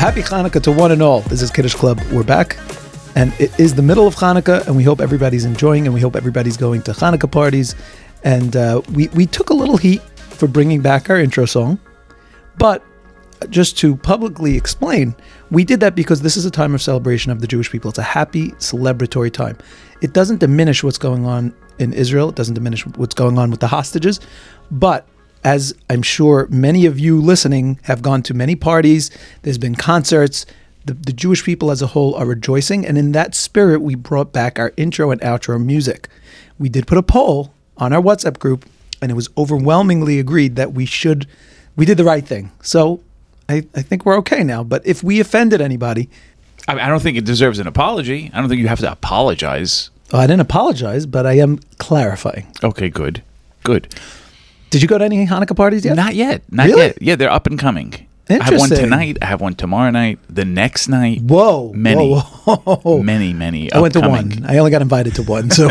Happy Hanukkah to one and all. This is Kiddush Club. We're back. And it is the middle of Hanukkah, and we hope everybody's enjoying, and we hope everybody's going to Hanukkah parties. And we took a little heat for bringing back our intro song. But just to publicly explain, we did that because this is a time of celebration of the Jewish people. It's a happy, celebratory time. It doesn't diminish what's going on in Israel. It doesn't diminish what's going on with the hostages. But as I'm sure many of you listening have gone to many parties, there's been concerts, the Jewish people as a whole are rejoicing. And in that spirit, we brought back our intro and outro music. We did put a poll on our WhatsApp group, and it was overwhelmingly agreed that we did the right thing. So I think we're okay now. But if we offended anybody... I don't think it deserves an apology. I don't think you have to apologize. Oh, I didn't apologize, but I am clarifying. Okay, good. Good. Did you go to any Hanukkah parties yet? Not yet. Not Really? yet. Yeah, they're up and coming. I have one Interesting. tonight. I have one tomorrow night. The next night. Whoa. Many. Whoa. Many I went to upcoming. one. I only got invited to one. So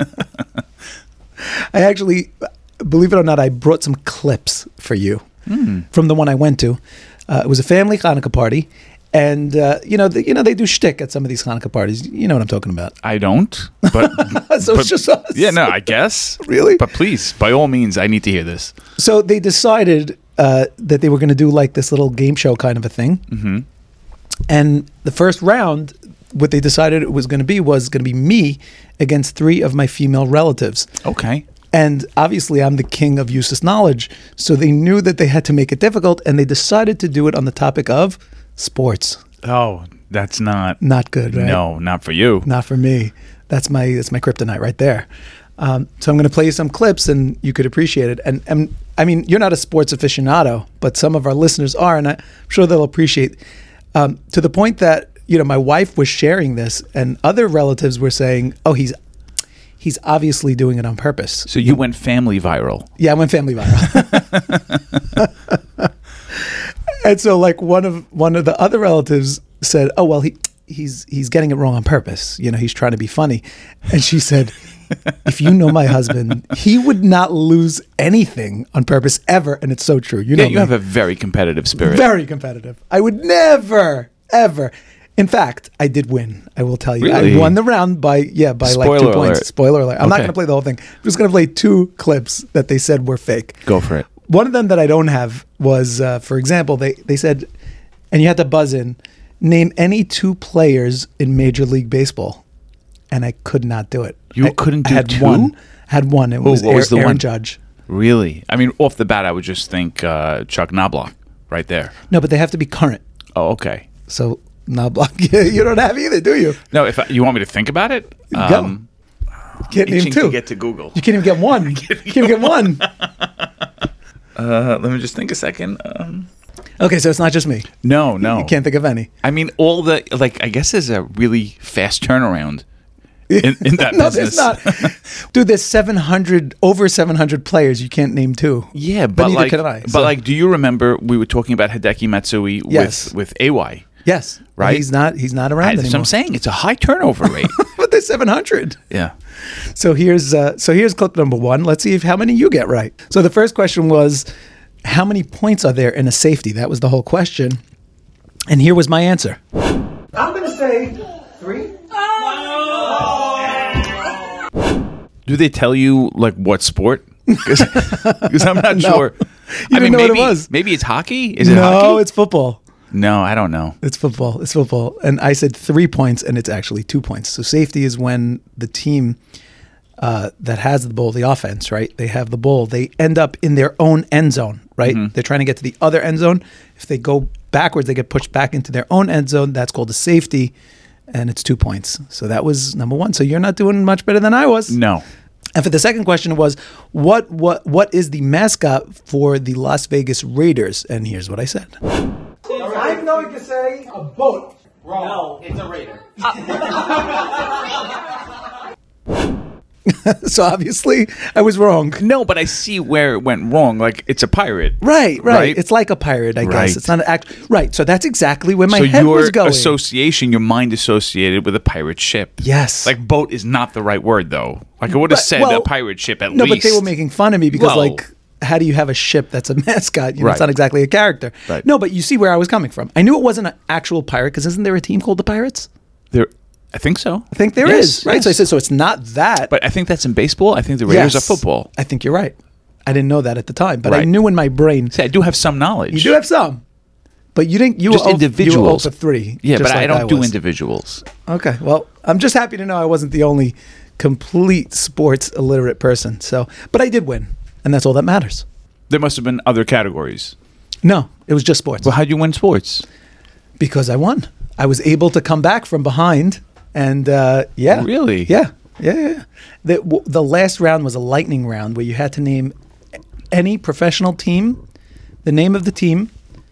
I actually, believe it or not, I brought some clips for you from the one I went to. It was a family Hanukkah party. And, they do shtick at some of these Hanukkah parties. You know what I'm talking about. I don't. But So it's just us. Yeah, no, I guess. Really? But please, by all means, I need to hear this. So they decided that they were going to do like this little game show kind of a thing. Mm-hmm. And the first round, what they decided it was going to be me against 3 of my female relatives. Okay. And obviously, I'm the king of useless knowledge. So they knew that they had to make it difficult, and they decided to do it on the topic of sports. Oh, that's not good, right? No, not for you. Not for me. That's my kryptonite right there. So I'm going to play you some clips, and you could appreciate it. And I mean, you're not a sports aficionado, but some of our listeners are, and I'm sure they'll appreciate. To the point that my wife was sharing this, and other relatives were saying, "Oh, he's obviously doing it on purpose." So you went family viral. Yeah, I went family viral. And so, like one of the other relatives said, "Oh, well, he's getting it wrong on purpose. He's trying to be funny." And she said, "If you know my husband, he would not lose anything on purpose ever." And it's so true. You have a very competitive spirit. Very competitive. I would never, ever. In fact, I did win. I will tell you. Really? I won the round by like 2 Spoiler points. alert. Spoiler alert. I'm not Okay. going to play the whole thing. I'm just going to play 2 clips that they said were fake. Go for it. One of them that I don't have was, for example, they said, and you had to buzz in, name any 2 players in Major League Baseball. And I could not do it. You couldn't do I had 2? One. I had one. It was, what was the Aaron one? Judge. Really? I mean, off the bat, I would just think Chuck Knobloch right there. No, but they have to be current. Oh, okay. So, Knobloch, you don't have either, do you? No, if you want me to think about it, Go. Can't name itching 2. to get to Google. You can't even get one. You can't even get one. Let me just think a second. Okay, so it's not just me. No. You can't think of any. I mean, I guess there's a really fast turnaround in that No, business. there's not. Dude, there's over 700 players. You can't name 2. Yeah, but neither like, can I, but so- do you remember we were talking about Hideki Matsui Yes. with AY? Yes. Right? He's not around That's anymore. what I'm saying. It's a high turnover rate. But there's 700. Yeah. So here's clip number 1. Let's see how many you get right. So the first question was, how many points are there in a safety? That was the whole question. And here was my answer. I'm going to say 3. Do they tell you like what sport? Because I'm not No. sure. You didn't know what it maybe, was. Maybe it's hockey. Is it No, hockey? it's football. No, I don't know. It's football. It's football. And I said 3 points, and it's actually 2 points. So safety is when the team that has the ball, the offense, right? They have the ball. They end up in their own end zone, right? Mm-hmm. They're trying to get to the other end zone. If they go backwards, they get pushed back into their own end zone. That's called a safety, and it's 2 points. So that was number 1. So you're not doing much better than I was. No. And for the second question was, what is the mascot for the Las Vegas Raiders? And here's what I said. I'm going to say a boat. Wrong. No, it's a Raider. So obviously I was wrong. No, but I see where it went wrong. Like, it's a pirate. Right. Right? It's like a pirate, I guess. Right. It's not an act. Right. So that's exactly where my So head your was going. association, your mind associated with a pirate ship. Yes. Like, boat is not the right word, though. Like, I would have Right, said well, a pirate ship at no, least. but they were making fun of me because, Well, like, how do you have a ship that's a mascot? You know, Right. It's not exactly a character. Right. No, but you see where I was coming from. I knew it wasn't an actual pirate because isn't there a team called the Pirates? I think so. I think there is, right? So I said, so it's not that. But I think that's in baseball. I think the Raiders Yes. are football. I think you're right. I didn't know that at the time, but I Right. knew in my brain. See, I do have some knowledge. You do have some, but you didn't. You just were individuals. You were 0 for 3. Yeah, just but I like don't do was. individuals. Okay, well, I'm just happy to know I wasn't the only complete sports illiterate person. So, but I did win, and that's all that matters. There must have been other categories. No, it was just sports Well, how'd you win sports? because I won. I was able to come back from behind, and yeah, Really? yeah. The last round was a lightning round where you had to name any professional team, the name of the team,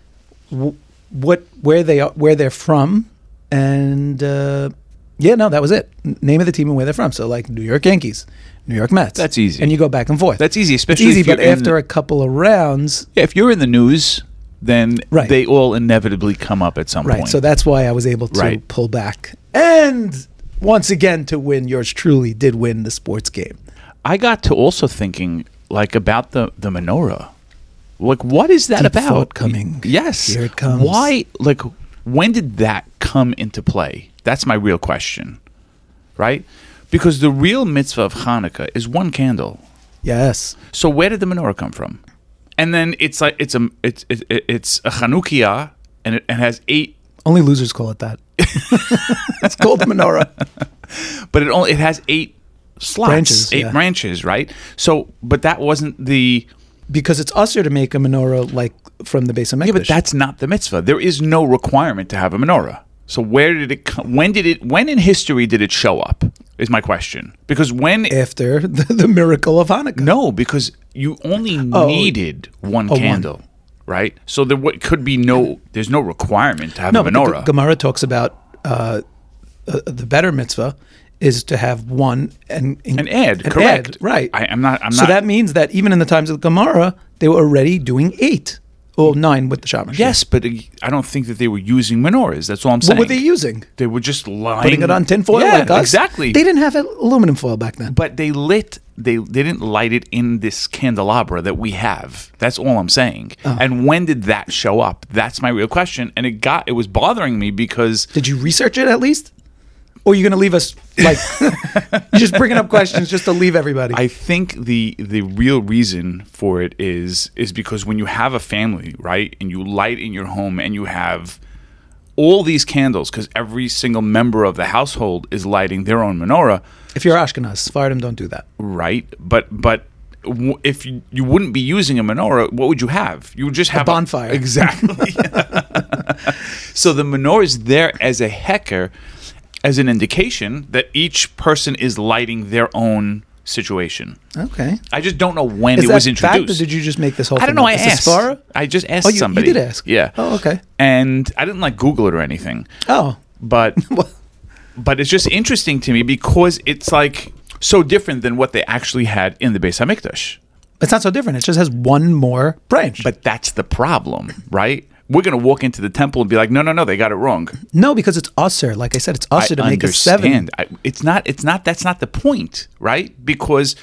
where they're from, and that was it. Name of the team and where they're from. So like New York Yankees, New York Mets. That's easy. And you go back and forth. That's easy, especially it's easy. if you're But in after a couple of rounds, Yeah, if you're in the news, then Right. they all inevitably come up at some right? point. So that's why I was able to Right. pull back and once again to win. Yours truly did win the sports game. I got to also thinking like about the menorah. Like, what is that Deep about? thought coming. Yes. Here it comes. Why? Like, when did that come into play? That's my real question, right? Because the real mitzvah of Hanukkah is one candle. Yes. So where did the menorah come from? And then it's like it's a Chanukiah, and it has 8. Only losers call it that. It's called the menorah. But it has 8 slots, Branches, 8 yeah. branches, right? So, but that wasn't the. Because it's usher to make a menorah like from the base of Mikdash. Yeah, but that's not the mitzvah. There is no requirement to have a menorah. So where did it come? When in history did it show up? Is my question. Because when after the miracle of Hanukkah. no, because you only needed one one. candle, right? So there could be there's no requirement to have No, a but menorah. the Gemara talks about the better mitzvah is to have one and add, correct. right. I'm not. So that means that even in the times of the Gemara, they were already doing 8 or 9 with the Shamash. Yes, but I don't think that they were using menorahs. That's all I'm saying. What were they using? They were just lying. Putting it on tinfoil yeah, like us? exactly. They didn't have aluminum foil back then. But they didn't light it in this candelabra that we have. That's all I'm saying. Oh. And when did that show up? That's my real question. And it was bothering me because Did you research it at least? Or are you going to leave us like you're just bringing up questions just to leave everybody? I think the real reason for it is because when you have a family, right, and you light in your home and you have all these candles, because every single member of the household is lighting their own menorah, If you're Ashkenaz, Sephardim don't do that. right? But if you wouldn't be using a menorah, what would you have? You would just have bonfire. Exactly. So the menorah is there as a hecker, as an indication that each person is lighting their own situation. Okay. I just don't know when Is it that was fact, or introduced. did you just make this whole I thing don't know. up? I Is this asked. Svara? I just asked Oh, you somebody. did ask? Yeah. Oh, okay. And I didn't like Google it or anything, Oh. but but it's just interesting to me because it's like so different than what they actually had in the Beis Hamikdash. It's not so different. It just has one more branch. But that's the problem, right? We're going to walk into the temple and be like, no, they got it wrong. No, because it's usher. Like I said, it's usher to make a 7. It's not. That's not the point, right? Because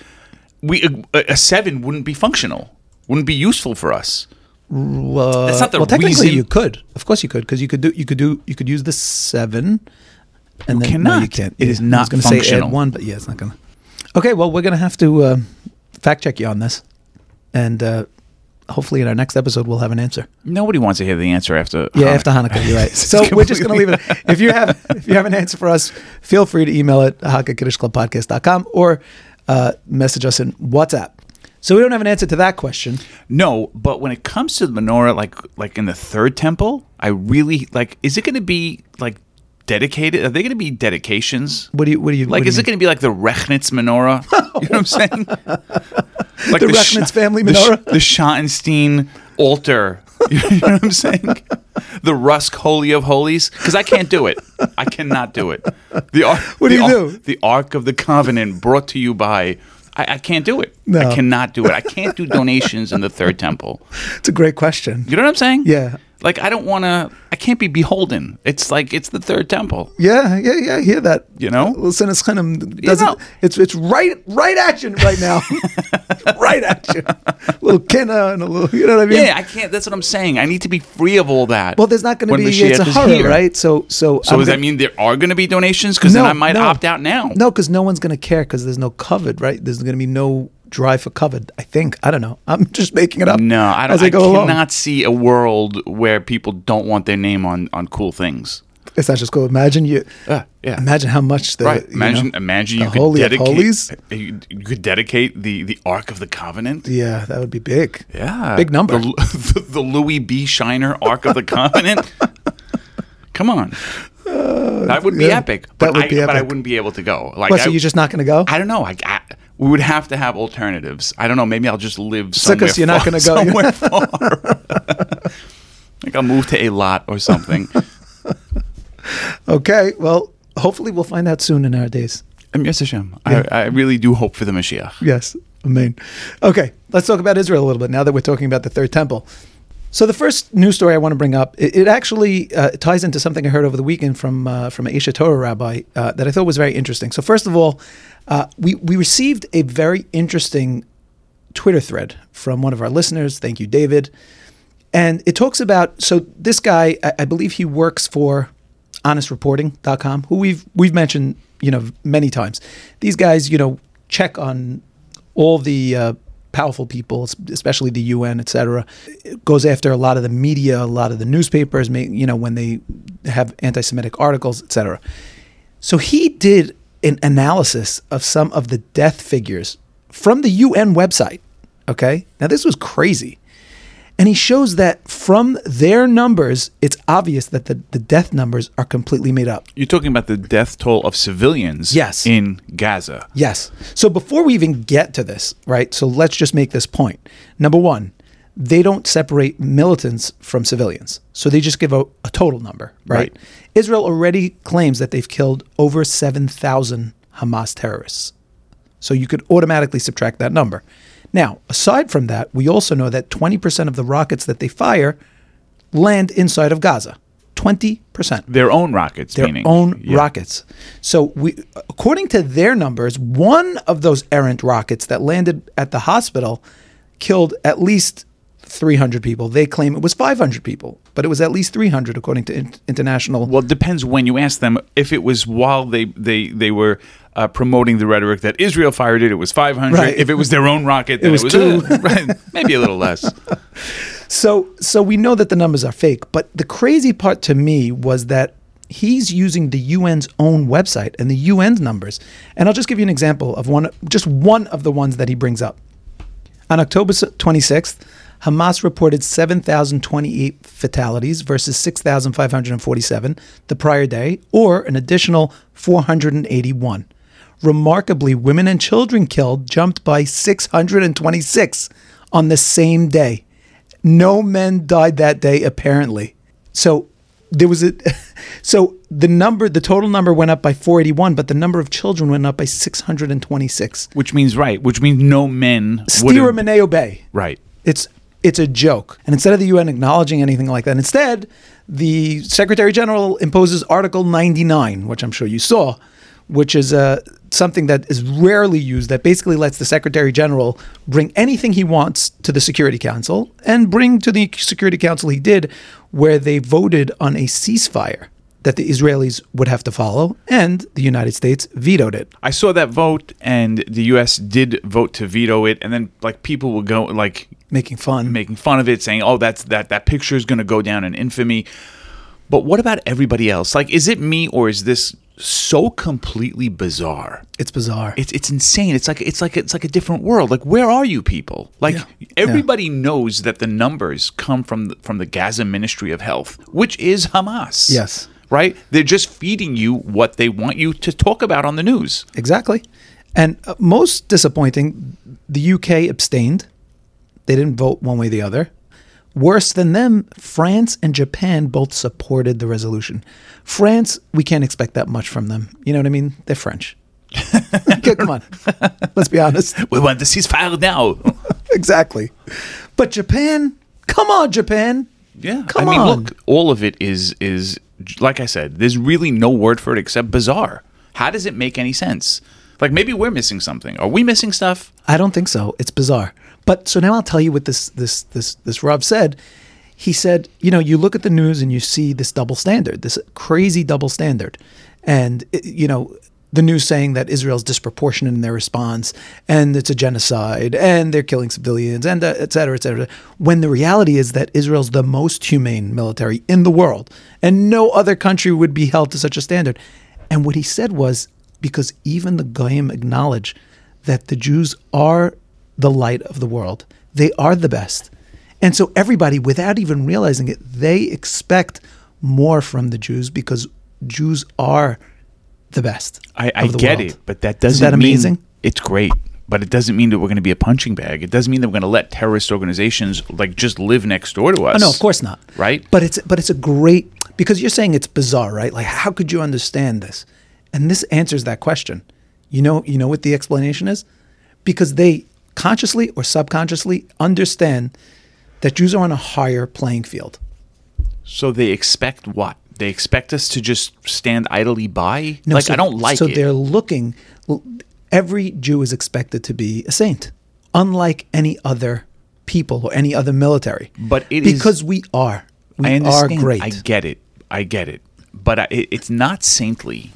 a 7 wouldn't be functional, wouldn't be useful for us. That's not the well, technically reason. you could. Of course you could, because you could use the 7. And You then no, you cannot. can't. It is I was not gonna say functional. add 1, but yeah, it's not going to. Okay, well, we're going to have to fact check you on this, and hopefully in our next episode we'll have an answer. Nobody wants to hear the answer after. Yeah, after Hanukkah, you're right. So we're just going to leave it. If you have an answer for us, feel free to email it HanukkahKiddishClubPodcast.com or message us in WhatsApp. So we don't have an answer to that question. No, but when it comes to the menorah, like in the third temple, I really like. Is it going to be like dedicated? Are they going to be dedications? What do you Like, is it going to be like the Rechnitz menorah? You know what I'm saying? Like The Rechnitz family menorah? the Schottenstein altar. You know what I'm saying? The Rusk Holy of Holies. Because I can't do it. I cannot do it. What do you do? The Ark of the Covenant brought to you by. I can't do it. No. I cannot do it. I can't do donations in the third temple. It's a great question. You know what I'm saying? Yeah. Like, I don't want to. I can't be beholden. It's like it's the third temple. Yeah. I hear that. You know? Listen, it's kind of doesn't. It's right at you right now. Right at you. A little kinna and a little. You know what I mean? Yeah, I can't. That's what I'm saying. I need to be free of all that. Well, there's not going to when be. Mashiach It's a is horror, here. right? So does that mean there are going to be donations? Because then I might opt out now. No, because no one's going to care because there's no covered, right? There's going to be no drive for covered. I think. I don't know. I'm just making it up. No, I don't. As I go along. cannot see a world where people don't want their name on cool things. It's not just cool. Imagine you. Yeah. Imagine how much the Right. you know, Imagine the you could Holy of dedicate. Holies? You could dedicate the Ark of the Covenant. Yeah, that would be big. Yeah, Big number. The Louis B. Shiner Ark of the Covenant. Come on, that would be yeah, epic. that would be But I epic. wouldn't be able to go. Like, What, so you're just not going to go? I don't know. We would have to have alternatives. I don't know. Maybe I'll just live So, 'cause somewhere. you're not gonna go. Somewhere far. Like I'll move to a lot or something. Okay, well, hopefully we'll find out soon in our days. Yes, Hashem. Yeah. I really do hope for the Mashiach. Yes, amen. Okay, let's talk about Israel a little bit now that we're talking about the third temple. So the first news story I want to bring up, it actually ties into something I heard over the weekend from an Aisha Torah rabbi that I thought was very interesting. So first of all, we received a very interesting Twitter thread from one of our listeners. Thank you, David. And it talks about, so this guy, I believe he works for honestreporting.com, who we've mentioned, many times. These guys, check on all the powerful people, especially the UN, et cetera. It goes after a lot of the media, a lot of the newspapers, when they have anti-Semitic articles, et cetera. So he did an analysis of some of the death figures from the UN website. Okay. Now this was crazy. And he shows that from their numbers, it's obvious that the death numbers are completely made up. You're talking about the death toll of civilians Yes. in Gaza. Yes. So before we even get to this, right? So let's just make this point. Number one, they don't separate militants from civilians. So they just give a total number, right? Israel already claims that they've killed over 7,000 Hamas terrorists. So you could automatically subtract that number. Now, aside from that, we also know that 20% of the rockets that they fire land inside of Gaza. 20%. Their own rockets, Their meaning. own Yeah. rockets. So according to their numbers, one of those errant rockets that landed at the hospital killed at least 300 people. They claim it was 500 people, but it was at least 300 according to international. Well, it depends when you ask them. If it was while they were promoting the rhetoric that Israel fired it, it was 500. Right. If it was their own rocket, then was it was 2. right, maybe a little less. So we know that the numbers are fake, but the crazy part to me was that he's using the UN's own website and the UN's numbers. And I'll just give you an example of one of the ones that he brings up. On October 26th, Hamas reported 7,028 fatalities versus 6,547 the prior day, or an additional 481. Remarkably, women and children killed jumped by 626 on the same day. No men died that day, apparently. So there was the total number went up by 481, but the number of children went up by 626. Which means no men Steer would him and obey. Right. It's a joke. And instead of the UN acknowledging anything like that, instead, the Secretary General imposes Article 99, which I'm sure you saw, which is something that is rarely used, that basically lets the Secretary General bring anything he wants to the Security Council, and bring to the Security Council he did, where they voted on a ceasefire that the Israelis would have to follow, and the United States vetoed it. I saw that vote, and the U.S. did vote to veto it, and then people would go Making fun of it, saying, "Oh, that picture is going to go down in infamy." But what about everybody else? Is it me, or is this so completely bizarre? It's bizarre. It's insane. It's like a different world. Where are you people? Everybody knows that the numbers come from the Gaza Ministry of Health, which is Hamas. Yes. Right? They're just feeding you what they want you to talk about on the news. Exactly. And most disappointing, the UK abstained. They didn't vote one way or the other. Worse than them, France and Japan both supported the resolution. France, we can't expect that much from them. You know what I mean? They're French. Come on. Let's be honest. We want the ceasefire now. Exactly. But Japan, come on, Japan. Yeah. Come I mean, on. look, all of it is like I said, there's really no word for it except bizarre. How does it make any sense? Like, maybe we're missing something. Are we missing stuff? I don't think so. It's bizarre. But so now I'll tell you what this Rav said. He said, you look at the news and you see this double standard, this crazy double standard. And, the news saying that Israel's disproportionate in their response and it's a genocide and they're killing civilians and et cetera, et cetera. When the reality is that Israel's the most humane military in the world and no other country would be held to such a standard. And what he said was, because even the Goyim acknowledge that the Jews are the light of the world. They are the best. And so everybody, without even realizing it, they expect more from the Jews because Jews are the best. I of the get world. it, but that doesn't Isn't that amazing? mean it's great. But it doesn't mean that we're going to be a punching bag. It doesn't mean that we're going to let terrorist organizations just live next door to us. Oh, no, of course not. Right? But it's a great, because you're saying it's bizarre, right? Like, how could you understand this? And this answers that question. You know what the explanation is? Because they consciously or subconsciously understand that Jews are on a higher playing field. So they expect what? They expect us to just stand idly by? I don't like it. So they're looking, every Jew is expected to be a saint, unlike any other people or any other military. But it because is, we are. I We are understand. great. I get it. But it's not saintly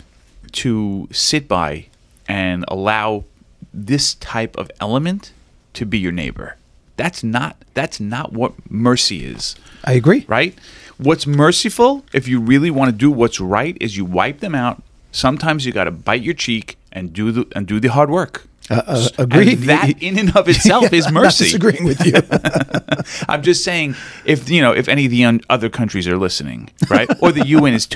to sit by and allow this type of element to be your neighbor. That's not what mercy is. I agree. Right? What's merciful, if you really want to do what's right, is you wipe them out. Sometimes you got to bite your cheek and do the hard work. Agreed. And that in and of itself is I'm not mercy. disagreeing with you. I'm just saying, if any of the other countries are listening, right, or the UN is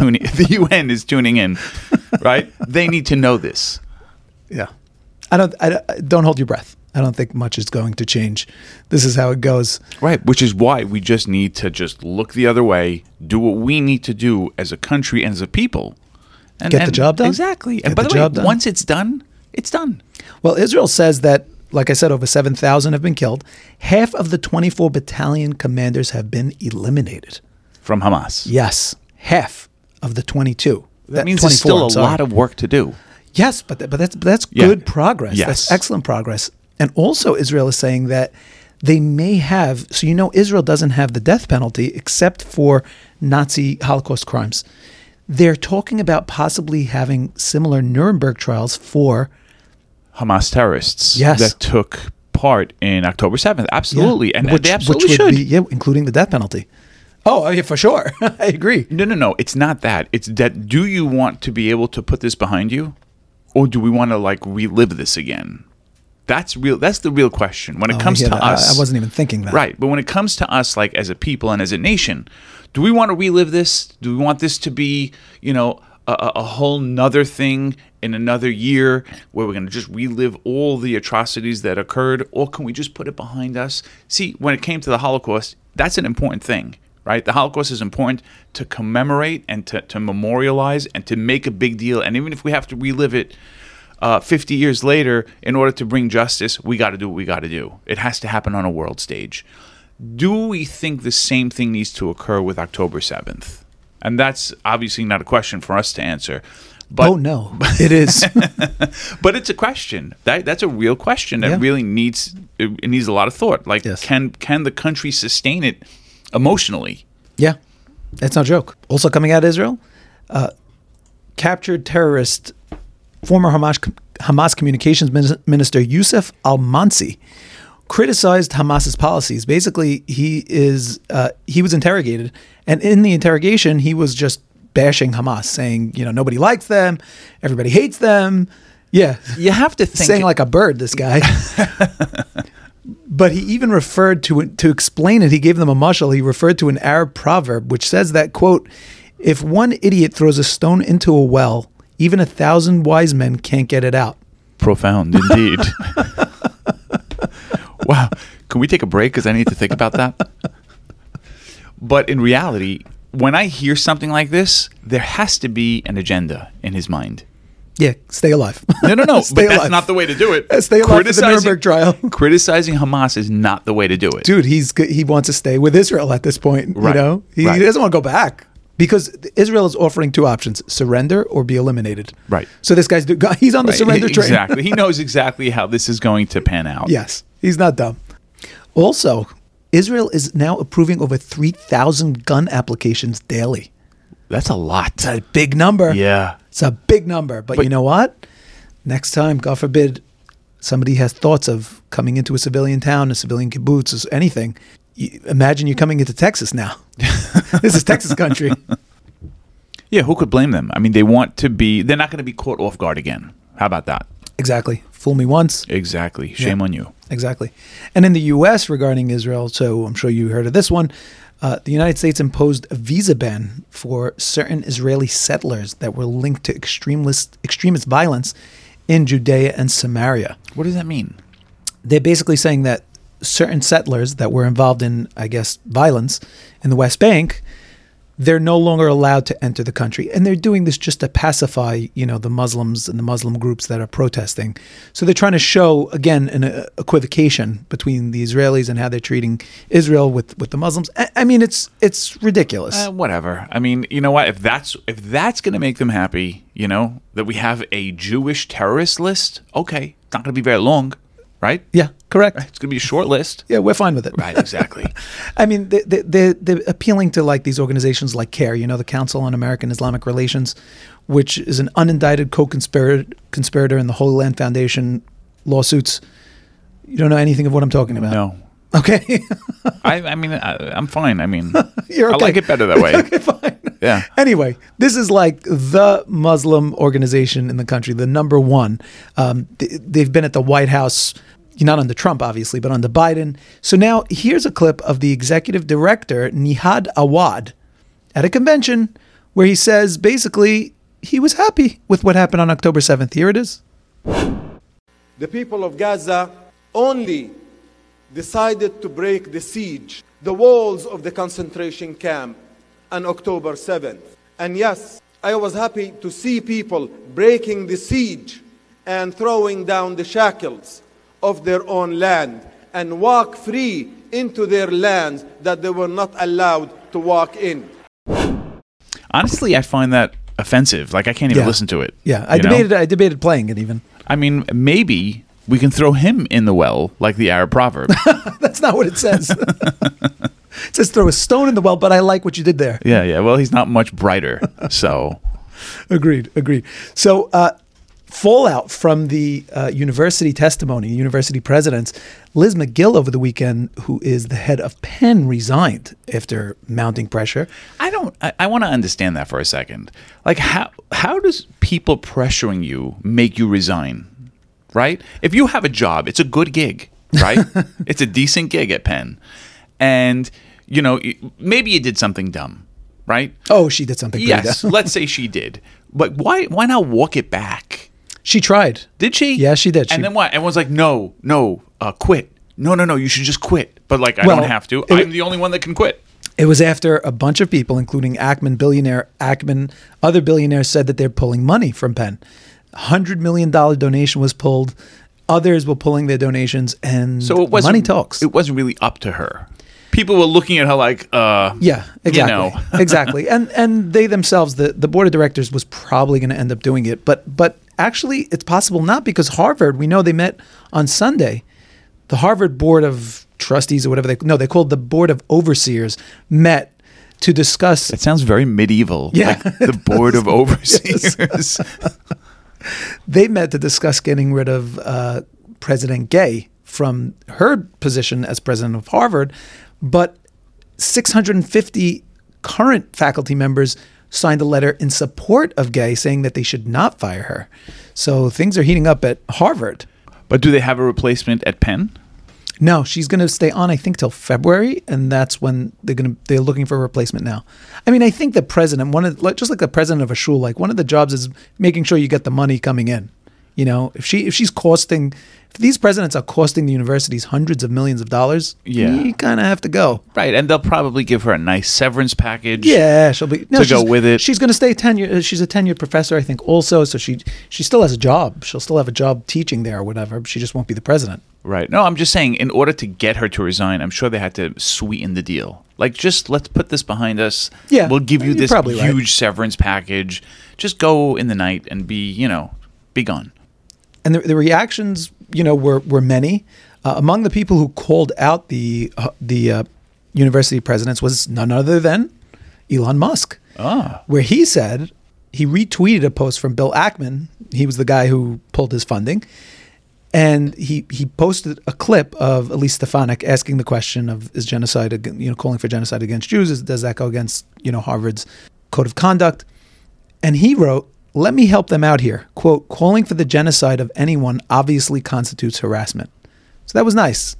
tuning in, right, they need to know this. Yeah. I don't hold your breath. I don't think much is going to change. This is how it goes. Right, which is why we just need to just look the other way, do what we need to do as a country and as a people. And Get the job done? Exactly. And Get by the the way, job done. once it's done, it's done. Well, Israel says that, like I said, over 7,000 have been killed. Half of the 24 battalion commanders have been eliminated. From Hamas. Yes, half of the 22. That means there's still a lot of work to do. Yes, but that's Yeah. good progress. Yes. That's excellent progress. And also Israel is saying that they may have, so Israel doesn't have the death penalty except for Nazi Holocaust crimes. They're talking about possibly having similar Nuremberg trials for Hamas terrorists Yes. that took part in October 7th. Absolutely. And which, they absolutely which would should. be, including the death penalty. Oh, yeah, for sure. I agree. No. It's not that. It's that, do you want to be able to put this behind you? Or do we want to relive this again? That's the real question. When it comes to us. I wasn't even thinking that. Right. But when it comes to us, as a people and as a nation, do we want to relive this? Do we want this to be, a whole nother thing in another year where we're going to just relive all the atrocities that occurred? Or can we just put it behind us? See, when it came to the Holocaust, that's an important thing, right? The Holocaust is important to commemorate and to memorialize and to make a big deal. And even if we have to relive it 50 years later, in order to bring justice, we got to do what we got to do. It has to happen on a world stage. Do we think the same thing needs to occur with October 7th? And that's obviously not a question for us to answer. But, Oh, no, it is. but it's a question. That's a real question that really needs a lot of thought. Yes. Can the country sustain it emotionally? Yeah, that's no joke. Also coming out of Israel, captured terrorist, former Hamas communications minister Youssef Al-Mansi criticized Hamas's policies. Basically, he was interrogated, and in the interrogation, he was just bashing Hamas, saying, nobody likes them, everybody hates them. Yeah, You have to think. saying like a bird, this guy. But he even referred to explain it. He gave them a mashal. He referred to an Arab proverb which says that, quote, if one idiot throws a stone into a well, even 1,000 wise men can't get it out. Profound, indeed. Wow. Can we take a break? Because I need to think about that. But in reality, when I hear something like this, there has to be an agenda in his mind. Yeah, stay alive. No. Stay But alive. that's not the way to do it. Stay alive for the Nuremberg trial. Criticizing Hamas is not the way to do it. Dude, he wants to stay with Israel at this point. Right. You know, he Right. doesn't want to go back because Israel is offering two options: surrender or be eliminated. Right. So this he's on the Right. surrender train. Exactly. He knows exactly how this is going to pan out. Yes, he's not dumb. Also, Israel is now approving over 3,000 gun applications daily. That's a lot. It's a big number. Yeah. It's a big number. But you know what? Next time, God forbid, somebody has thoughts of coming into a civilian town, a civilian kibbutz, or anything. Imagine you coming into Texas now. This is Texas country. Yeah, who could blame them? I mean, they're not going to be caught off guard again. How about that? Exactly. Fool me once. Exactly. Shame on you. Exactly. And in the U.S. regarding Israel, so I'm sure you heard of this one, the United States imposed a visa ban for certain Israeli settlers that were linked to extremist violence in Judea and Samaria. What does that mean? They're basically saying that certain settlers that were involved in, I guess, violence in the West Bank, they're no longer allowed to enter the country. And they're doing this just to pacify, the Muslims and the Muslim groups that are protesting. So they're trying to show, again, an equivocation between the Israelis and how they're treating Israel with the Muslims. I mean, it's ridiculous. Whatever. I mean, you know what? If that's going to make them happy, that we have a Jewish terrorist list, okay. It's not going to be very long, right? Yeah, correct. It's going to be a short list. Yeah, we're fine with it. Right, exactly. I mean, they're appealing to like these organizations like CARE, the Council on American Islamic Relations, which is an unindicted co-conspirator in the Holy Land Foundation lawsuits. You don't know anything of what I'm talking about? No. Okay. I'm fine. I mean, You're okay. I like it better that way. Okay, fine. Yeah. Anyway, this is like the Muslim organization in the country, the number one. They've been at the White House, not under Trump, obviously, but under Biden. So now here's a clip of the executive director, Nihad Awad, at a convention where he says basically he was happy with what happened on October 7th. Here it is. The people of Gaza only decided to break the siege, the walls of the concentration camp on October 7th. And yes, I was happy to see people breaking the siege and throwing down the shackles of their own land and walk free into their lands that they were not allowed to walk in. Honestly, I find that offensive. Like, I can't even listen to it. Yeah, I debated playing it even. I mean, maybe we can throw him in the well like the Arab proverb. That's not what it says. It says throw a stone in the well, but I like what you did there. Yeah. Well, he's not much brighter, so. Agreed. So fallout from the university testimony, university presidents. Liz McGill over the weekend, who is the head of Penn, resigned after mounting pressure. I want to understand that for a second. Like, how does people pressuring you make you resign? Right? If you have a job, it's a good gig, right? It's a decent gig at Penn. And, maybe you did something dumb, right? Oh, she did something pretty Yes, dumb. let's say she did. But why not walk it back? She tried. Did she? Yeah, she did. And then what? Everyone's like, no, quit. No, you should just quit. But I don't have to. I'm the only one that can quit. It was after a bunch of people, including other billionaires said that they're pulling money from Penn. $100 million donation was pulled. Others were pulling their donations, and so money talks. It wasn't really up to her. People were looking at her like, yeah, exactly, exactly. And they themselves, the board of directors was probably going to end up doing it. But actually, it's possible not, because Harvard, we know they met on Sunday. The Harvard Board of Trustees or whatever they called the Board of Overseers met to discuss. It sounds very medieval. Yeah, like the Board of Overseers. Yes. They met to discuss getting rid of President Gay from her position as president of Harvard, but 650 current faculty members signed a letter in support of Gay, saying that they should not fire her. So things are heating up at Harvard. But do they have a replacement at Penn? No, she's going to stay on, I think, till February, and that's when they're looking for a replacement now. I mean, I think the president, just like the president of a shul, like one of the jobs is making sure you get the money coming in. You know, if these presidents are costing the universities hundreds of millions of dollars, you kind of have to go. Right, and they'll probably give her a nice severance package. Yeah, she'll be go with it. She's going to stay tenure. She's a tenured professor, I think, also. So she still has a job. She'll still have a job teaching there or whatever. She just won't be the president. Right. No, I'm just saying, in order to get her to resign, I'm sure they had to sweeten the deal. Like, just let's put this behind us. Yeah, we'll give you you're this probably right. huge severance package. Just go in the night and be gone. And the reactions, were many. Among the people who called out the university presidents was none other than Elon Musk, where he said he retweeted a post from Bill Ackman. He was the guy who pulled his funding. And he posted a clip of Elise Stefanik asking the question of, is genocide, calling for genocide against Jews, does that go against, Harvard's code of conduct? And he wrote, "Let me help them out here. Quote, calling for the genocide of anyone obviously constitutes harassment." So that was nice.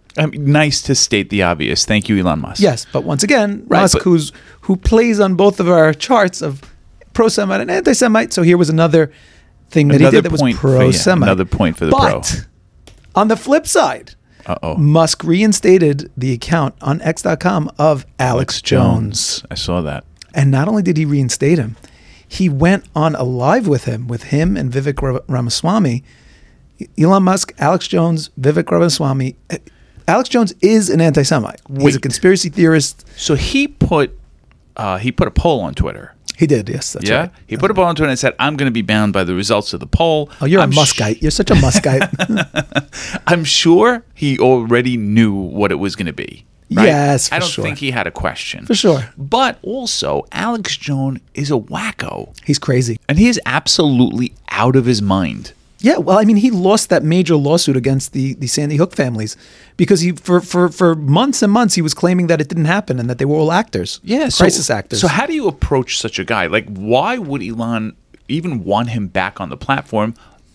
Nice to state the obvious. Thank you, Elon Musk. Yes, but once again, Musk, who plays on both of our charts of pro-Semite and anti-Semite. So here was another thing that he did that was pro-Semite. Another point for the pro. But on the flip side, Musk reinstated the account on X.com of Alex Jones. I saw that. And not only did he reinstate him, he went on a live with him and Vivek Ramaswamy. Elon Musk, Alex Jones, Vivek Ramaswamy. Alex Jones is an anti-Semite. He's a conspiracy theorist. So he put a poll on Twitter. He did, yes, that's right. He put a poll on Twitter and said, "I'm going to be bound by the results of the poll." Oh, you're a Muskite. You're such a Muskite. I'm sure he already knew what it was going to be. Right? Yes, for I don't sure. think he had a question. For sure. But also, Alex Jones is a wacko. He's crazy. And he is absolutely out of his mind. Yeah, well, I mean, he lost that major lawsuit against the Sandy Hook families because he for months and months he was claiming that it didn't happen and that they were all actors, crisis actors. So how do you approach such a guy? Like, why would Elon even want him back on the platform,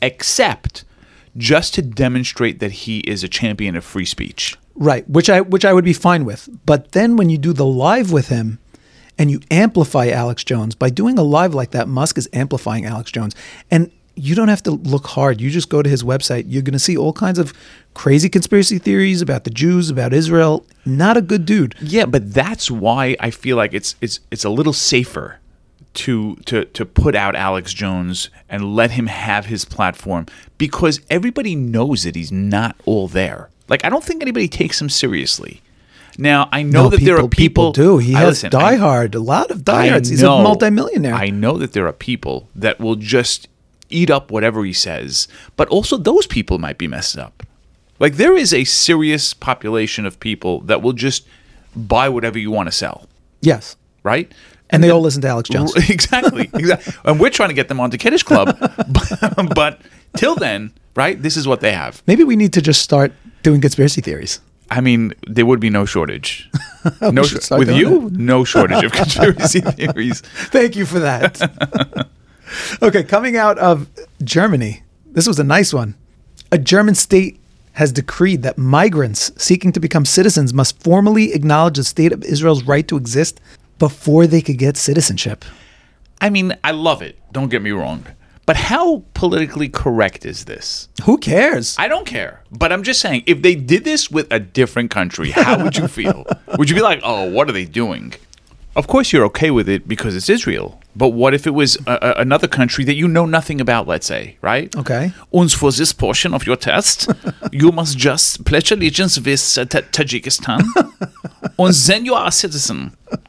except just to demonstrate that he is a champion of free speech? Right, which I would be fine with. But then when you do the live with him and you amplify Alex Jones, by doing a live like that, Musk is amplifying Alex Jones. And you don't have to look hard. You just go to his website. You're going to see all kinds of crazy conspiracy theories about the Jews, about Israel. Not a good dude. Yeah, but that's why I feel like it's a little safer to put out Alex Jones and let him have his platform, because everybody knows that he's not all there. Like, I don't think anybody takes him seriously. Now, I know that there are people do. He has diehard, a lot of diehards. He's a multimillionaire. I know that there are people that will just eat up whatever he says, but also those people might be messed up. Like, there is a serious population of people that will just buy whatever you want to sell. Yes. Right? And they all listen to Alex Jones. Exactly. And we're trying to get them onto Kiddush Club. but till then, right, this is what they have. Maybe we need to just start doing conspiracy theories. I mean, there would be no shortage. With you, no shortage of conspiracy theories. Thank you for that. Okay, coming out of Germany, this was a nice one. A German state has decreed that migrants seeking to become citizens must formally acknowledge the state of Israel's right to exist before they could get citizenship. I mean, I love it. Don't get me wrong. But how politically correct is this? Who cares? I don't care. But I'm just saying, if they did this with a different country, how would you feel? Would you be like, oh, what are they doing? Of course you're okay with it because it's Israel. But what if it was another country that you know nothing about, let's say, right? Okay. And for this portion of your test, you must just pledge allegiance with Tajikistan. And then you are a citizen.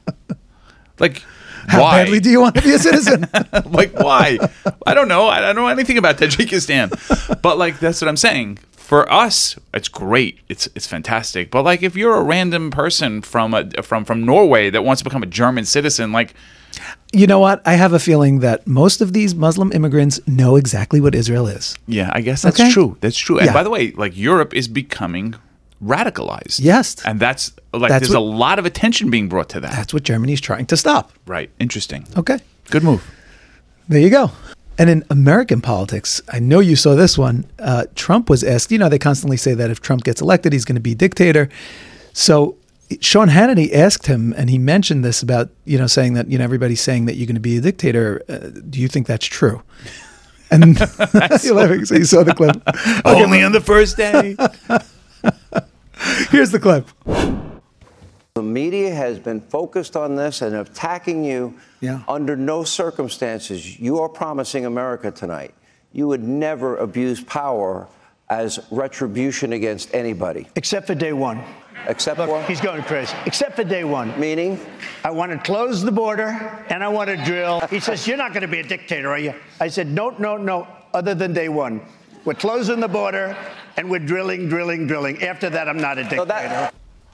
Like, how why? badly do you want to be a citizen? Like, why? I don't know. I don't know anything about Tajikistan. But, like, that's what I'm saying. For us, it's great. It's fantastic. But, like, if you're a random person from Norway that wants to become a German citizen, like, you know what? I have a feeling that most of these Muslim immigrants know exactly what Israel is. Yeah, I guess that's true. That's true. And by the way, like, Europe is becoming radicalized. Yes. And that's there's a lot of attention being brought to that. That's what Germany's trying to stop. Right. Interesting. Okay. Good move. There you go. And in American politics, I know you saw this one. Trump was asked, they constantly say that if Trump gets elected, he's going to be dictator. So Sean Hannity asked him, and he mentioned this about, saying that, everybody's saying that you're going to be a dictator. Do you think that's true? And you're laughing, so you saw the clip. Only on the first day. Here's the clip. The media has been focused on this and attacking you. Yeah. Under no circumstances, you are promising America tonight, you would never abuse power as retribution against anybody. Except for day one. Except Look, for? he's going crazy. Except for day one. Meaning? I want to close the border and I want to drill. He says, you're not going to be a dictator, are you? I said, no, other than day one. We're closing the border and we're drilling. After that, I'm not a dictator.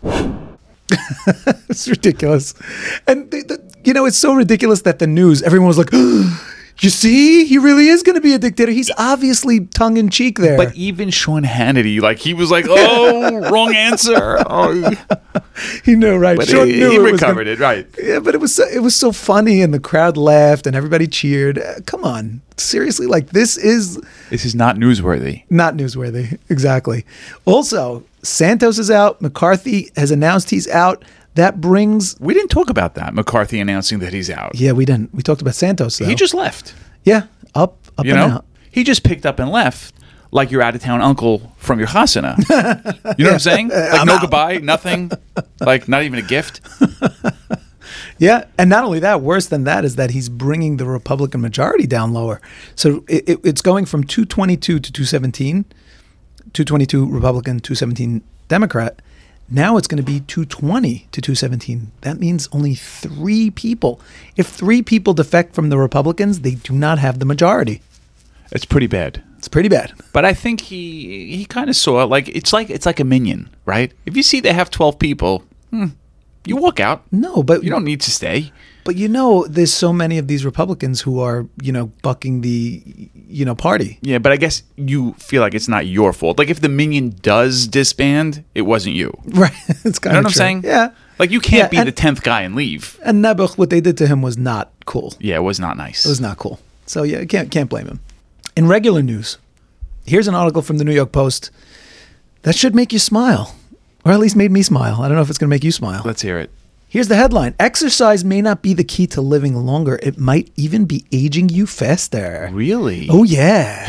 It's ridiculous. And, it's so ridiculous that the news, everyone was like, you see, he really is going to be a dictator. He's obviously tongue-in-cheek there. But even Sean Hannity, he was like, oh, wrong answer. Oh. He knew, right? But Sean he knew it recovered it, right. Yeah, but it was so funny, and the crowd laughed, and everybody cheered. Come on. Seriously, this is not newsworthy. not newsworthy. Exactly. Also, Santos is out. McCarthy has announced he's out. That brings... We didn't talk about that, McCarthy announcing that he's out. Yeah, we didn't. We talked about Santos, though. He just left. Yeah, up You and know? out. He just picked up and left like your out-of-town uncle from your chasana. You know what I'm saying? No goodbye, nothing. Not even a gift. Yeah, and not only that, worse than that is that he's bringing the Republican majority down lower. So it's going from 222 to 217, 222 Republican, 217 Democrat. Now it's going to be 220 to 217. That means only 3 people. If 3 people defect from the Republicans, they do not have the majority. It's pretty bad. It's pretty bad. But I think he kind of saw it's like a minion, right? If you see they have 12 people, you walk out. No, but You don't need to stay. But there's so many of these Republicans who are, bucking the, party. Yeah, but I guess you feel like it's not your fault. If the minion does disband, it wasn't you. Right. It's kind You know of what I'm saying? Yeah. You can't be and- the 10th guy and leave. And Nebuch, what they did to him was not cool. Yeah, it was not nice. It was not cool. So yeah, can't blame him. In regular news, here's an article from the New York Post that should make you smile, or at least made me smile. I don't know if it's going to make you smile. Let's hear it. Here's the headline: Exercise may not be the key to living longer. It might even be aging you faster. Really? Oh yeah,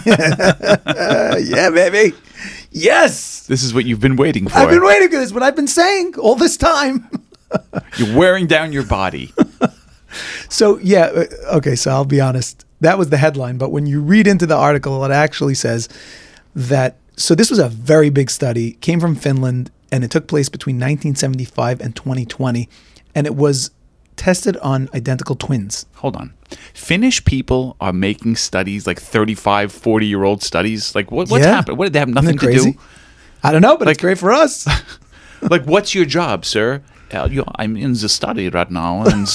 yeah, baby. Yes, This is what you've been waiting for. I've been waiting for this. What I've been saying all this time. You're wearing down your body. So yeah, okay. So I'll be honest. That was the headline, but when you read into the article, it actually says that. So this was a very big study, came from Finland, and it took place between 1975 and 2020, and it was tested on identical twins. Hold on. Finnish people are making studies 35, 40-year-old studies. What's Yeah. happened? What did they have nothing Isn't that to crazy? do? I don't know, but it's great for us. What's your job, sir? I'm in the study right now, and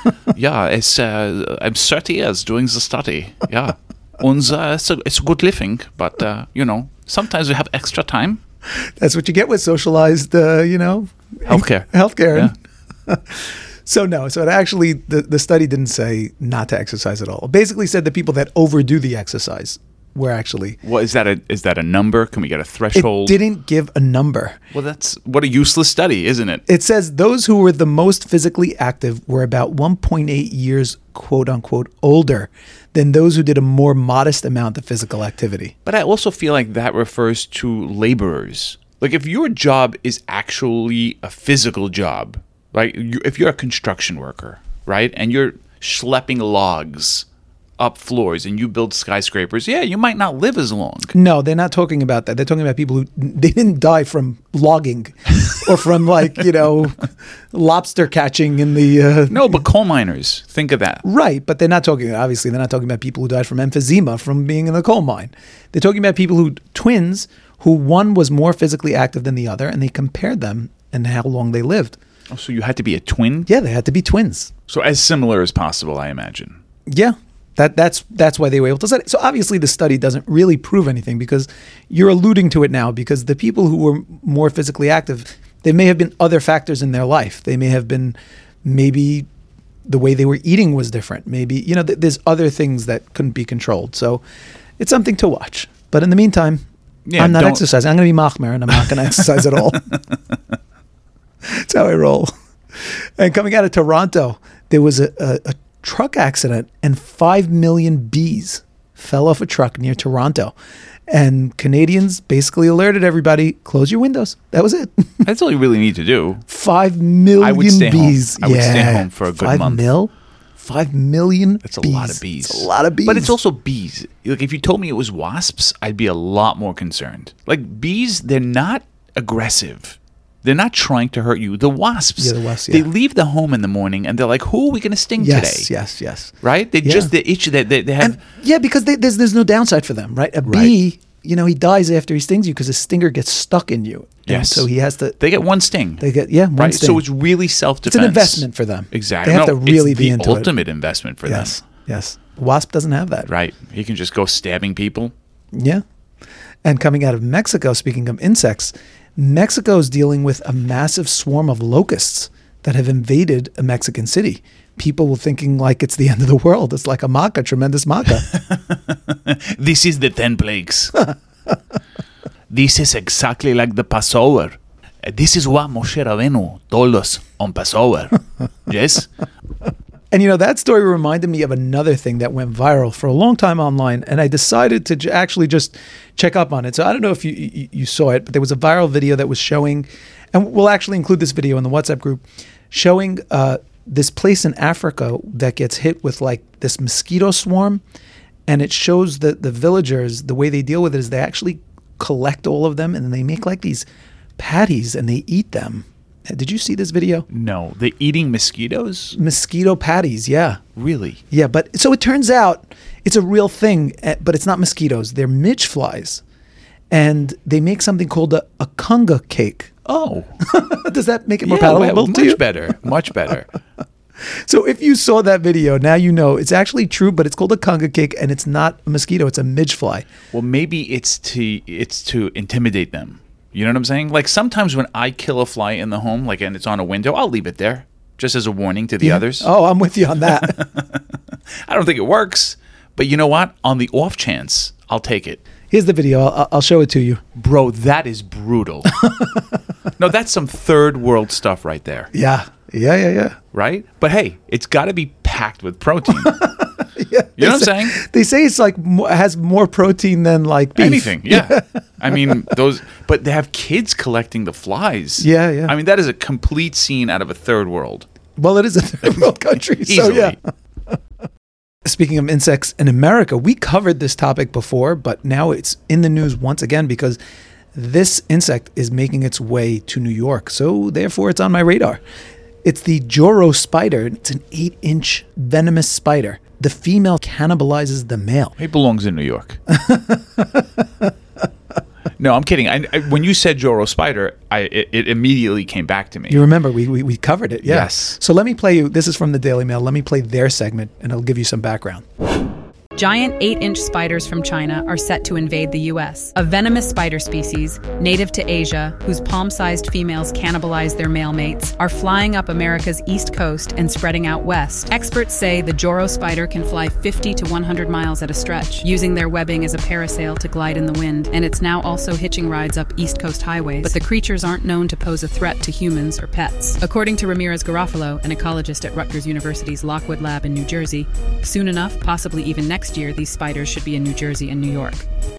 I'm 30 years doing the study. Yeah, and it's good living, but sometimes we have extra time. That's what you get with socialized, Healthcare. Healthcare. Yeah. So it actually, the study didn't say not to exercise at all. It basically said the people that overdo the exercise were actually. Well, is that a number? Can we get a It threshold? didn't give a number. Well, that's what a useless study, isn't it? It says those who were the most physically active were about 1.8 years, quote unquote, older than those who did a more modest amount of physical activity. But I also feel like that refers to laborers. If your job is actually a physical job, right? If you're a construction worker, right, and you're schlepping logs up floors and you build skyscrapers, yeah, you might not live as long. No, they're not talking about that. They're talking about people who they didn't die from logging or from lobster catching in the No, but coal miners, think of that. right. But they're not talking. Obviously, they're not talking about people who died from emphysema from being in the coal mine. They're talking about people twins who one was more physically active than the other, and they compared them and how long they lived. Oh, so you had to be a twin? Yeah, they had to be twins. So as similar as possible, I imagine. Yeah. That's why they were able to study. So obviously the study doesn't really prove anything because you're alluding to it now because the people who were more physically active, there may have been other factors in their life. They may have been maybe the way they were eating was different. Maybe, there's other things that couldn't be controlled. So it's something to watch. But in the meantime, Yeah, I'm not exercising. I'm going to be machmer and I'm not going to exercise at all. That's how I roll. And coming out of Toronto, there was a truck accident and 5 million bees fell off a truck near Toronto. And Canadians basically alerted everybody, close your windows. That was it. That's all you really need to do. 5 million I would stay bees. home. I would stay home for a good 5 month. mil? 5 million That's a bees. lot of bees. It's a lot of bees. But it's also bees. Like, if you told me it was wasps, I'd be a lot more concerned. Like, bees, they're not aggressive. They're not trying to hurt you. The wasps, Yeah, the wasps, they yeah. leave the home in the morning and they're like, who are we going to sting yes, today? yes. Right? They Yeah. just, they itch. They have. And yeah, because there's no downside for them, right? A bee, you know, he dies after he stings you because his stinger gets stuck in you. And Yes. so he has to. They get one sting. They get one right? sting. So it's really self-defense. It's an investment for them. Exactly. They have to really it's be the into ultimate investment for it. Yes, them. yes. Wasp doesn't have that. Right. He can just go stabbing people. Yeah. And coming out of Mexico, speaking of insects, Mexico is dealing with a massive swarm of locusts that have invaded a Mexican city. People were thinking like it's the end of the world. It's like a maca, tremendous maca. This is the 10 plagues. This is exactly like the Passover. This is what Moshe Rabbeinu told us on Passover. Yes? And, you know, that story reminded me of another thing that went viral for a long time online, and I decided to actually just check up on it. So I don't know if you saw it, but there was a viral video that was showing, and we'll actually include this video in the WhatsApp group, showing this place in Africa that gets hit with like this mosquito swarm, and it shows that the villagers, the way they deal with it is they actually collect all of them, and then they make like these patties, and they eat them. Did you see this video? No. They're eating mosquitoes? Mosquito patties, yeah. Really? Yeah, but so it turns out it's a real thing, but it's not mosquitoes. They're midge flies. And they make something called a conga cake. Oh. Does that make it more Yeah, palatable to you? much better. Much better. So if you saw that video, now you know it's actually true, but it's called a conga cake, and it's not a mosquito, it's a midge fly. Well, maybe it's to intimidate them. You know what I'm saying? Like, sometimes when I kill a fly in the home, like, and it's on a window, I'll leave it there just as a warning to the others. Oh, I'm with you on that. I don't think it works, but you know what? On the off chance, I'll take it. Here's the video. I'll show it to you. Bro, that is brutal. No, that's some third world stuff right there, Yeah. right? But hey, it's got to be packed with protein. Yeah, You know what I'm saying? They say it's like has more protein than like beef. Anything, yeah. I mean, but they have kids collecting the flies. Yeah. I mean, that is a complete scene out of a third world. Well, it is a third world country, so Easily. yeah. Speaking of insects in America, we covered this topic before, but now it's in the news once again because this insect is making its way to New York. So therefore, it's on my radar. It's the Joro spider. It's an 8-inch venomous spider. The female cannibalizes the male. It belongs in New York. No, I'm kidding. I when you said Joro spider, it immediately came back to me. You remember we covered it, yeah. Yes. So let me play you. This is from the Daily Mail. Let me play their segment, and it'll give you some background. Giant 8-inch spiders from China are set to invade the U.S. A venomous spider species, native to Asia, whose palm-sized females cannibalize their male mates, are flying up America's east coast and spreading out west. Experts say the Joro spider can fly 50 to 100 miles at a stretch, using their webbing as a parasail to glide in the wind, and it's now also hitching rides up East Coast highways. But the creatures aren't known to pose a threat to humans or pets. According to Ramirez Garofalo, an ecologist at Rutgers University's Lockwood Lab in New Jersey, soon enough, possibly even next year, these spiders should be in New Jersey and New York.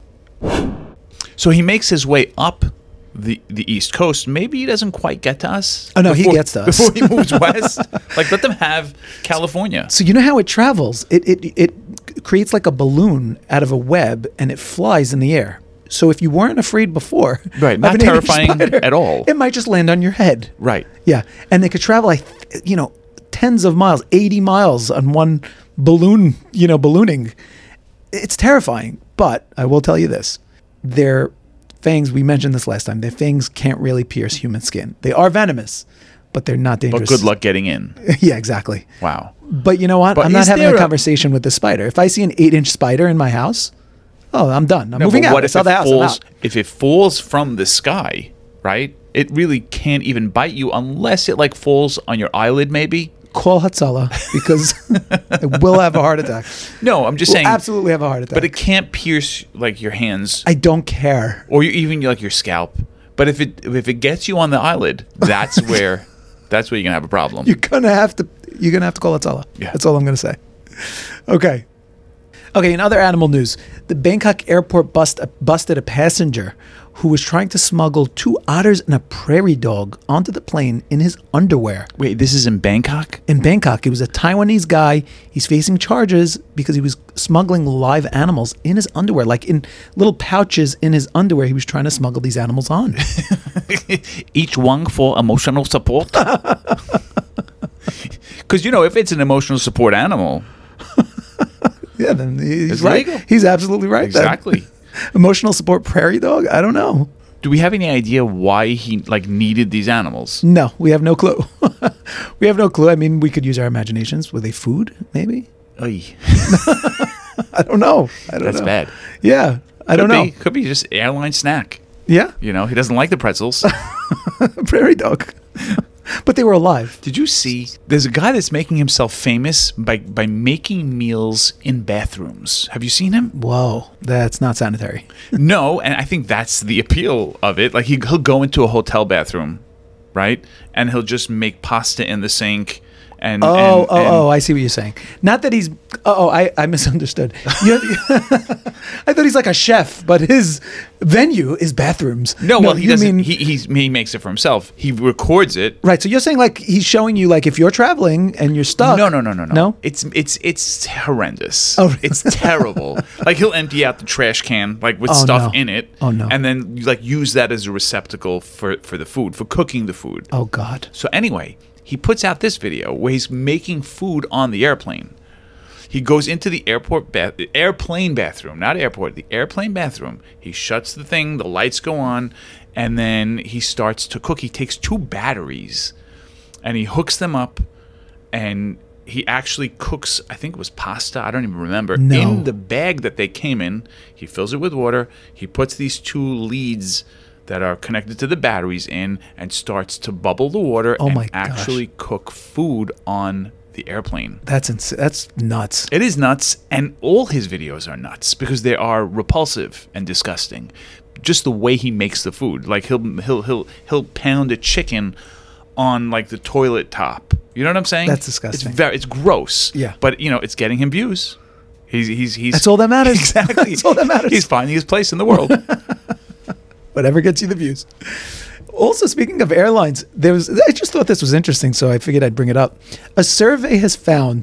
So he makes his way up the East Coast. Maybe he doesn't quite get to us. Oh, no, he gets to us. Before he moves west. Like, let them have California. So you know how it travels? It creates like a balloon out of a web, and it flies in the air. So if you weren't afraid before, Right, of not an 8-inch terrifying spider, at all. it might just land on your head. Right. Yeah, and they could travel like tens of miles, 80 miles on one balloon. Ballooning. It's terrifying, but I will tell you this: their fangs. We mentioned this last time. Their fangs can't really pierce human skin. They are venomous, but they're not dangerous. But good luck getting in. Yeah, exactly. Wow. But you know what? But I'm not is having there a a- conversation with the spider. If I see an 8-inch spider in my house, I'm done. I'm No, moving but out. what I if saw it the house. I'm falls? out. If it falls from the sky, right? It really can't even bite you unless it like falls on your eyelid, maybe. Call Hatzalah because I will have a heart attack. No, I'm just Will saying. absolutely have a heart attack. But it can't pierce like your hands I don't care. or even like your scalp. But if it gets you on the eyelid, that's where you're gonna have a problem. You're gonna have to call Hatzalah. Yeah. That's all I'm gonna say. Okay. Okay, in other animal news, the Bangkok airport busted a passenger who was trying to smuggle 2 otters and a prairie dog onto the plane in his underwear. Wait, this is in Bangkok? In Bangkok, he was a Taiwanese guy. He's facing charges because he was smuggling live animals in his underwear, like in little pouches in his underwear. He was trying to smuggle these animals on. Each one for emotional support? Because, if it's an emotional support animal... Yeah, then he's It's right. legal. He's absolutely right. Exactly. Emotional support prairie dog? I don't know. Do we have any idea why he needed these animals? No, we have no clue. We have no clue. I mean, we could use our imaginations. Were they food, maybe? Oy. I don't know. That's bad. Yeah, I don't know. Could be just airline snack. Yeah, He doesn't like the pretzels. prairie dog. But they were alive. Did you see? There's a guy that's making himself famous by making meals in bathrooms. Have you seen him? Whoa, that's not sanitary. No, and I think that's the appeal of it. Like he'll go into a hotel bathroom, right? And he'll just make pasta in the sink. And I see what you're saying. Not that he's. I misunderstood. I thought he's like a chef, but his venue is bathrooms. No, well, he you doesn't. mean- He makes it for himself. He records it. Right. So you're saying like he's showing you like if you're traveling and you're stuck. No. No? It's horrendous. Oh, really? It's terrible. Like he'll empty out the trash can with Oh, stuff no. in it. Oh, no. And then use that as a receptacle for the food, for cooking the food. Oh God. So anyway, he puts out this video where he's making food on the airplane. He goes into the airplane bathroom, not airport, the airplane bathroom. He shuts the thing, the lights go on, and then he starts to cook. He takes 2 batteries and he hooks them up, and he actually cooks, I think it was pasta, I don't even remember, No. in the bag that they came in. He fills it with water. He puts these 2 leads that are connected to the batteries in and starts to bubble the water Oh and my gosh. actually cook food on the airplane. That's nuts. It is nuts, and all his videos are nuts because they are repulsive and disgusting. Just the way he makes the food, like he'll pound a chicken on like the toilet top. You know what I'm saying? That's disgusting. It's gross. Yeah. but it's getting him views. He's That's all that matters. Exactly. That's all that matters. He's finding his place in the world. Whatever gets you the views. Also, speaking of airlines, I just thought this was interesting, so I figured I'd bring it up. A survey has found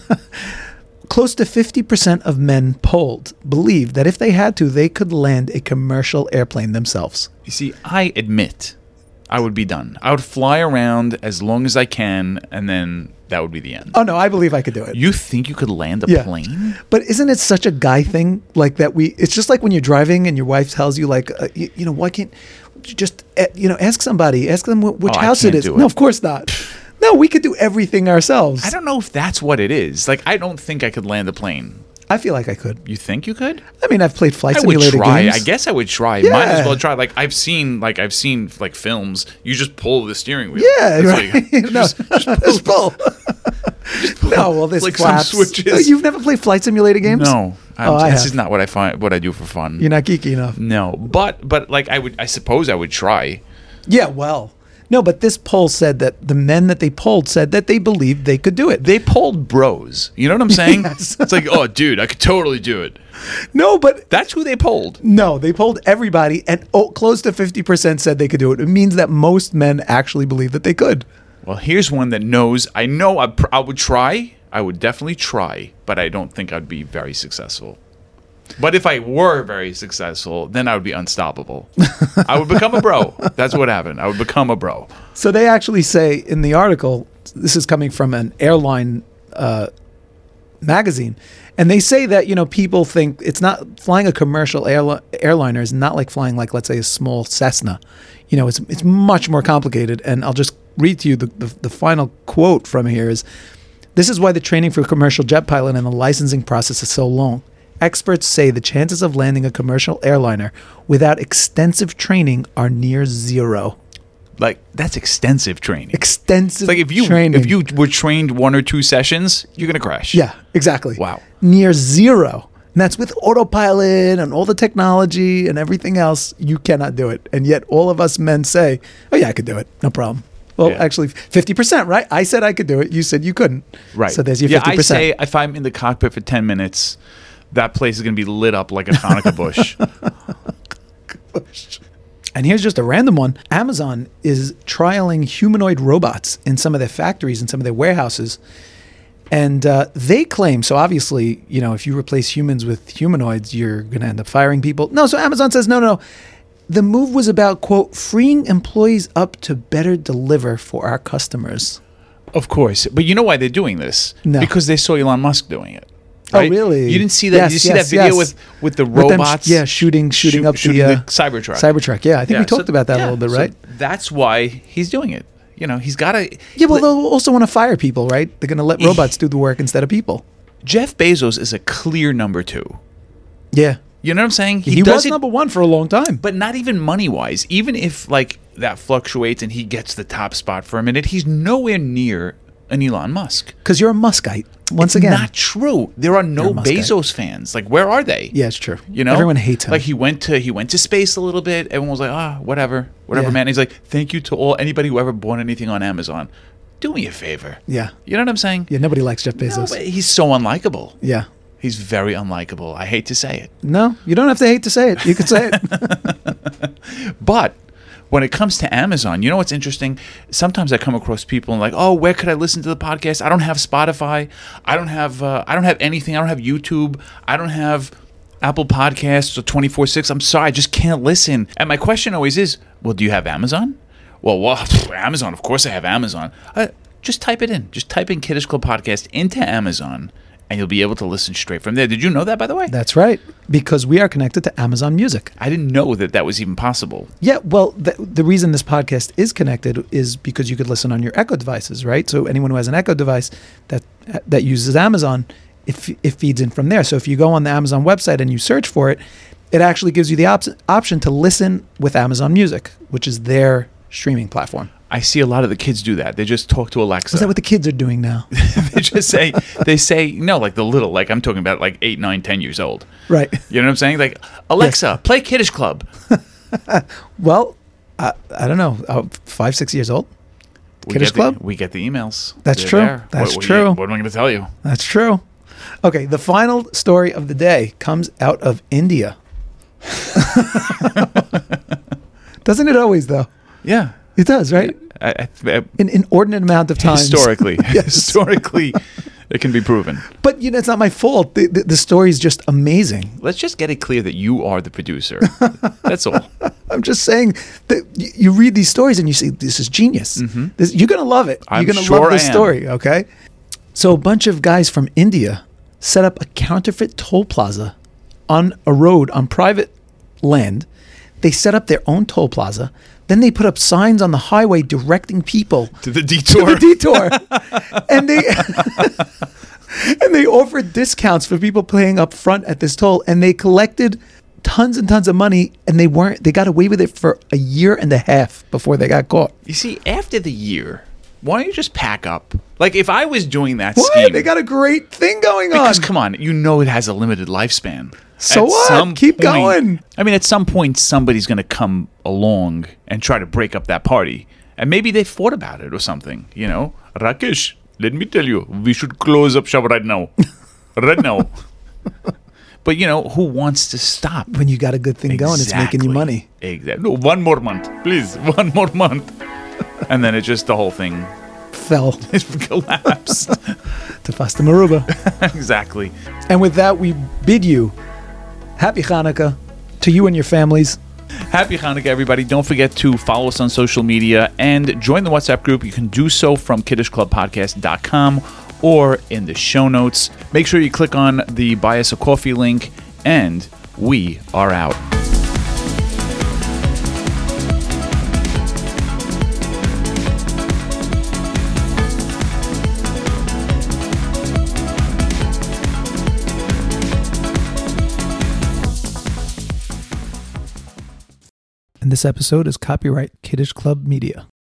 close to 50% of men polled believe that if they had to, they could land a commercial airplane themselves. You see, I admit I would be done. I would fly around as long as I can, and then that would be the end. Oh, no, I believe I could do it. You think you could land a Yeah. plane? But isn't it such a guy thing? Like that it's just like when you're driving and your wife tells you like, why can't you just, ask somebody, ask them which Oh, I house it can't is. do it. No, of course not. No, we could do everything ourselves. I don't know if that's what it is. Like, I don't think I could land a plane. I feel like I could. You think you could? I mean, I've played flight I would simulator try. games. I guess I would try. Yeah. Might as well try. Like I've seen films. You just pull the steering wheel. Yeah, That's right. like- No, just pull. No, well, there's Like some flaps. switches. No, you've never played flight simulator games? No, I this have. is not what I do for fun. You're not geeky enough. No, but like I suppose I would try. Yeah, well, no, but this poll said that the men that they polled said that they believed they could do it. They polled bros. You know what I'm saying? Yes. It's like, oh, dude, I could totally do it. No, but That's who they polled. no, they polled everybody, and close to 50% said they could do it. It means that most men actually believe that they could. Well, here's one that knows. I know I would try. I would definitely try, but I don't think I'd be very successful. But if I were very successful, then I would be unstoppable. I would become a bro. That's what happened. I would become a bro. So they actually say in the article, this is coming from an airline magazine, and they say that people think it's not flying a commercial airliner is not like flying like, let's say, a small Cessna. It's much more complicated. And I'll just read to you the final quote from here is, "This is why the training for a commercial jet pilot and the licensing process is so long. Experts say the chances of landing a commercial airliner without extensive training are near zero." Like, that's extensive training. Extensive It's like training. if you were trained 1 or 2 sessions, you're gonna crash. Yeah, exactly. Wow. Near zero. And that's with autopilot and all the technology and everything else. You cannot do it. And yet all of us men say, oh, yeah, I could do it. No problem. Well, Yeah. actually, 50%, right? I said I could do it. You said you couldn't. Right. So there's your yeah, 50%. I say if I'm in the cockpit for 10 minutes, that place is going to be lit up like a Hanukkah bush. And here's just a random one. Amazon is trialing humanoid robots in some of their factories and some of their warehouses. And they claim, so obviously, you know, if you replace humans with humanoids, you're going to end up firing people. No, so Amazon says, no. The move was about, quote, freeing employees up to better deliver for our customers. Of course. But you know why they're doing this? No. Because they saw Elon Musk doing it. Oh, Right? really? You didn't see that? Yes, Did you see yes, that video yes. with the With them, robots? shooting up shooting the Cybertruck. Cybertruck, yeah. I think we talked about that a little bit, so right? that's why he's doing it. You know, he's got to... Yeah, well, they'll also want to fire people, right? They're going to let robots do the work instead of people. Jeff Bezos is a clear number 2. Yeah. You know what I'm saying? He was number 1 for a long time. But not even money-wise. Even if, like, that fluctuates and he gets the top spot for a minute, he's nowhere near an Elon Musk. Because you're a Muskite, once It's again. not true. There are no You're a Muskite. Bezos fans. Like, where are they? Yeah, it's true. You know, everyone hates him. Like he went to space a little bit. Everyone was like, whatever, Yeah. man. He's like, thank you to anybody who ever bought anything on Amazon. Do me a favor. Yeah. You know what I'm saying? Yeah, nobody likes Jeff Bezos. No, but he's so unlikable. Yeah. He's very unlikable. I hate to say it. No, you don't have to hate to say it. You could say it. But when it comes to Amazon, you know what's interesting? Sometimes I come across people and like, oh, where could I listen to the podcast? I don't have Spotify. I don't have anything. I don't have YouTube. I don't have Apple Podcasts or 24/6. I'm sorry, I just can't listen. And my question always is, well, do you have Amazon? Well, Amazon. Of course I have Amazon. Just type it in. Just type in Kiddish Club Podcast into Amazon, and you'll be able to listen straight from there. Did you know that, by the way? That's right. Because we are connected to Amazon Music. I didn't know that was even possible. Yeah, well, the reason this podcast is connected is because you could listen on your Echo devices, right? So anyone who has an Echo device that uses Amazon, it feeds in from there. So if you go on the Amazon website and you search for it, it actually gives you the option to listen with Amazon Music, which is their streaming platform. I see a lot of the kids do that. They just talk to Alexa. Is that what the kids are doing now? they say, no, like the little, like I'm talking about like 8, 9, 10 years old. Right. You know what I'm saying? Like, Alexa, play Kiddish Club. Well, I don't know, 5, 6 years old? Kiddish Club? We get the emails. That's They're true. there. That's What true. am I going to tell you? That's true. Okay, the final story of the day comes out of India. Doesn't it always, though? Yeah. It does, right? An inordinate amount of time. Historically. Yes. Historically, it can be proven. But, you know, it's not my fault. The story is just amazing. Let's just get it clear that you are the producer. That's all. I'm just saying that you read these stories and you say, this is genius. Mm-hmm. You're going to love it. I'm You're going to sure love this I am. story, okay? So a bunch of guys from India set up a counterfeit toll plaza on a road on private land. They set up their own toll plaza. Then they put up signs on the highway directing people To the detour. and they offered discounts for people paying up front at this toll, and they collected tons and tons of money, and they got away with it for a year and a half before they got caught. You see, after the year, why don't you just pack up? Like, if I was doing that What? scheme... They got a great thing going on. Because, come on, you know it has a limited lifespan. So At what? some Keep point- going. I mean, at some point, somebody's going to come along and try to break up that party. And maybe they thought about it or something, you know? Rakesh, let me tell you, we should close up shop right now. Right now. But, you know, who wants to stop? When you got a good thing going, it's making you money. Exactly. No, 1 more month, please. 1 more month. And then the whole thing Fell collapsed. to Fasta Maruba. Exactly. And with that, we bid you Happy Hanukkah to you and your families. Happy Hanukkah, everybody. Don't forget to follow us on social media and join the WhatsApp group. You can do so from kiddishclubpodcast.com or in the show notes. Make sure you click on the Buy Us a Coffee link, and we are out. And this episode is copyright Kiddish Club Media.